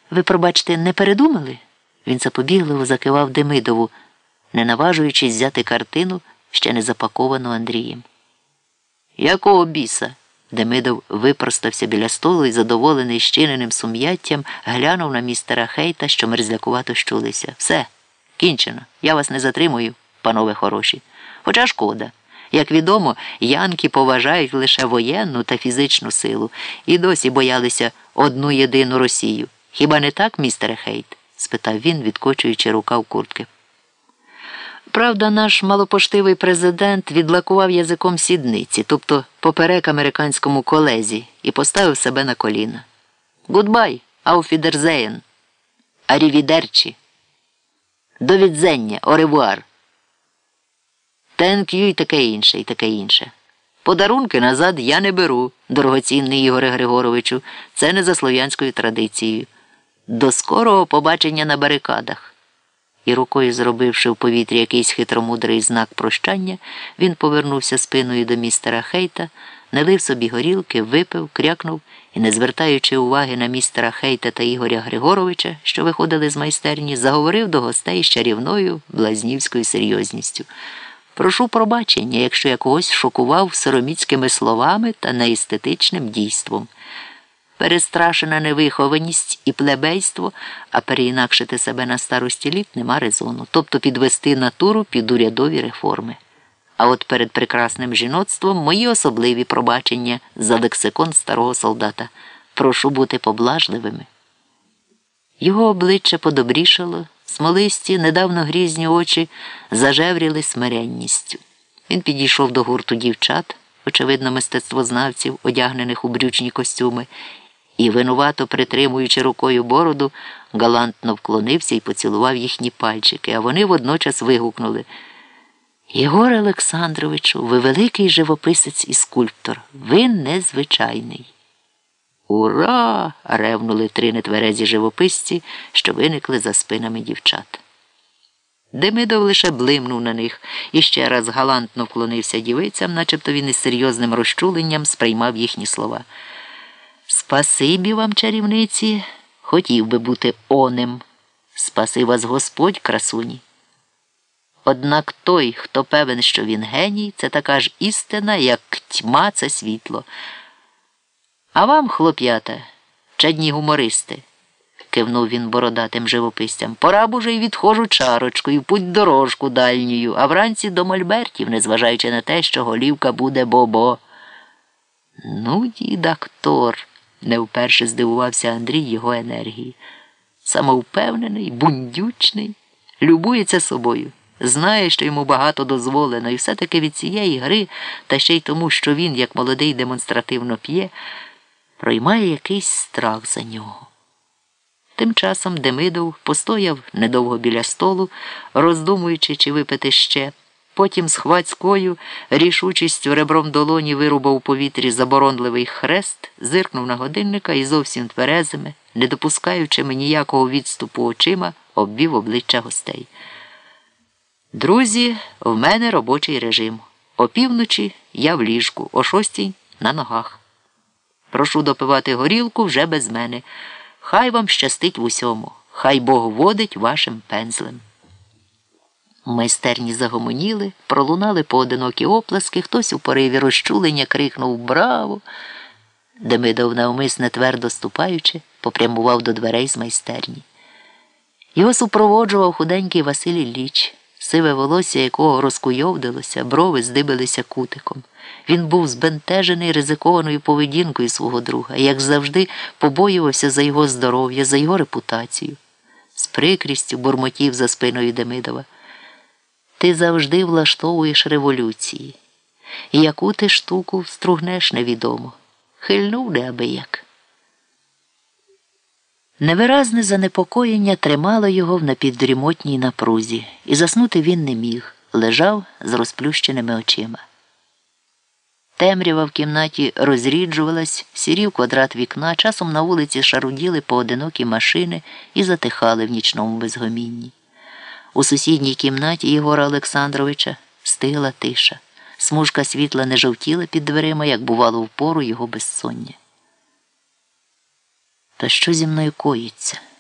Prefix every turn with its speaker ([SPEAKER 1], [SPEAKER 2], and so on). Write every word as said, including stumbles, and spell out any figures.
[SPEAKER 1] Ви, пробачте, не передумали? Він запобігливо закивав Демидову, не наважуючись взяти картину, ще не запаковану Андрієм. Якого біса? Демидов випростався біля столу і, задоволений щиненим сум'яттям, глянув на містера Хейта, що мерзлякувато щулися. Все, кінчено. Я вас не затримую, панове хороші. Хоча шкода. Як відомо, янки поважають лише воєнну та фізичну силу і досі боялися одну єдину Росію. Хіба не так, містере Хейт? Спитав він, відкочуючи рукав куртки. Правда, наш малопоштивий президент відлакував язиком сідниці, тобто поперек американському колезі, і поставив себе на коліна. Гудбай, ауфідерзеєн, арівідерчі, довідзення, оревуар. Тенк ю і таке інше, і таке інше. Подарунки назад я не беру, дорогоцінний Ігоре Григоровичу, це не за слов'янською традицією. До скорого побачення на барикадах. І рукою, зробивши в повітрі якийсь хитромудрий знак прощання, він повернувся спиною до містера Хейта, налив собі горілки, випив, крякнув і, не звертаючи уваги на містера Хейта та Ігоря Григоровича, що виходили з майстерні, заговорив до гостей з чарівною блазнівською серйозністю. Прошу пробачення, якщо я когось шокував сороміцькими словами та неестетичним дійством. Перестрашена невихованість і плебейство, а переінакшити себе на старості літ нема резону, тобто підвести натуру під урядові реформи. А от перед прекрасним жіноцтвом мої особливі пробачення за лексикон старого солдата. Прошу бути поблажливими. Його обличчя подобрішало, смолисті, недавно грізні очі зажевріли смиренністю. Він підійшов до гурту дівчат, очевидно, мистецтвознавців, одягнених у брючні костюми, і, винувато притримуючи рукою бороду, галантно вклонився і поцілував їхні пальчики, а вони водночас вигукнули: «Єгоре Олександровичу, ви великий живописець і скульптор, ви незвичайний». «Ура!» – ревнули три нетверезі живописці, що виникли за спинами дівчат. Демидов лише блимнув на них і ще раз галантно вклонився дівицям, начебто він із серйозним розчуленням сприймав їхні слова. «Спасибі вам, чарівниці, хотів би бути онем. Спаси вас Господь, красуні. Однак той, хто певен, що він геній, це така ж істина, як тьма – це світло. А вам, хлоп'ята, чадні гумористи, – кивнув він бородатим живописцям, – пора б уже й відходжу чарочкою, путь дорожку дальньою, а вранці до мольбертів, незважаючи на те, що голівка буде бо-бо». «Ну, дід актор», – не вперше здивувався Андрій його енергії. Самовпевнений, бундючний, любується собою, знає, що йому багато дозволено, і все-таки від цієї гри, та ще й тому, що він, як молодий, демонстративно п'є, проймає якийсь страх за нього. Тим часом Демидов постояв недовго біля столу, роздумуючи, чи випити ще. Потім з хвацькою рішучістю ребром долоні вирубав у повітрі заборонливий хрест, зиркнув на годинника і зовсім тверезими, не допускаючи ніякого відступу очима, обвів обличчя гостей. «Друзі, в мене робочий режим. О півночі я в ліжку, о шостій на ногах. Прошу допивати горілку вже без мене. Хай вам щастить в усьому. Хай Бог водить вашим пензлем». Майстерні загомоніли, пролунали поодинокі оплески, хтось у пориві розчулення крикнув «Браво!». Демидов, навмисне твердо ступаючи, попрямував до дверей з майстерні. Його супроводжував худенький Василь Ілліч, сиве волосся якого розкуйовдилося, брови здибилися кутиком. Він був збентежений ризикованою поведінкою свого друга і, як завжди, побоювався за його здоров'я, за його репутацію. З прикрістю бурмотів за спиною Демидова: «Ти завжди влаштовуєш революції. І яку ти штуку встругнеш, невідомо. Хильнув неабияк». Невиразне занепокоєння тримало його в напівдрімотній напрузі, і заснути він не міг, лежав з розплющеними очима. Темрява в кімнаті розріджувалась, сірів квадрат вікна, часом на вулиці шаруділи поодинокі машини і затихали в нічному безгомінні. У сусідній кімнаті Єгора Олександровича стигла тиша. Смужка світла не жовтіла під дверима, як бувало впору його безсоння. Та що зі мною коїться?